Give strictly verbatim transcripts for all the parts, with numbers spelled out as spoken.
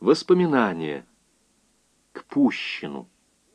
Воспоминания к Пущину.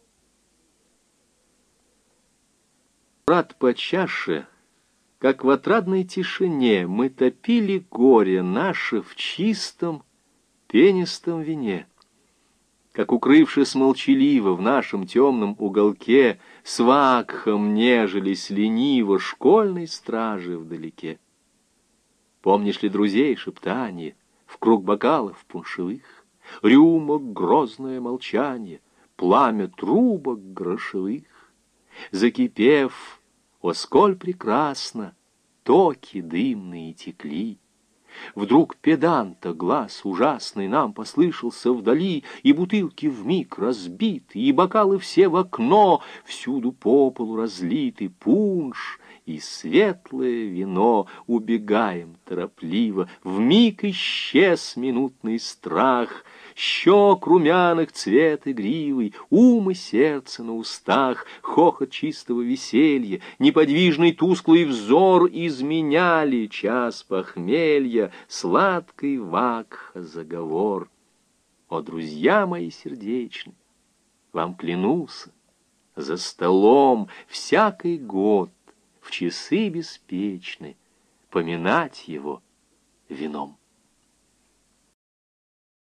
Брат по чаше, как в отрадной тишине, мы топили горе наше в чистом пенистом вине. Как укрывшись молчаливо в нашем темном уголке, с вакхом нежились лениво школьной стражи вдалеке. Помнишь ли, друзей, шептанье в круг бокалов пуншевых, рюмок грозное молчанье, пламя трубок грошевых? Закипев, о, сколь прекрасно, токи дымные текли. Вдруг педанта глаз ужасный нам послышался вдали, и бутылки вмиг разбиты, и бокалы все в окно, всюду по полу разлиты пунш и светлое вино. Убегаем торопливо, вмиг исчез минутный страх, щек румяных цвет игривый, ум и сердце на устах, хохот чистого веселья, неподвижный тусклый взор изменяли час похмелья, сладкий вакха заговор. О, друзья мои сердечны, вам клянусь, за столом всякий год в часы беспечны поминать его вином.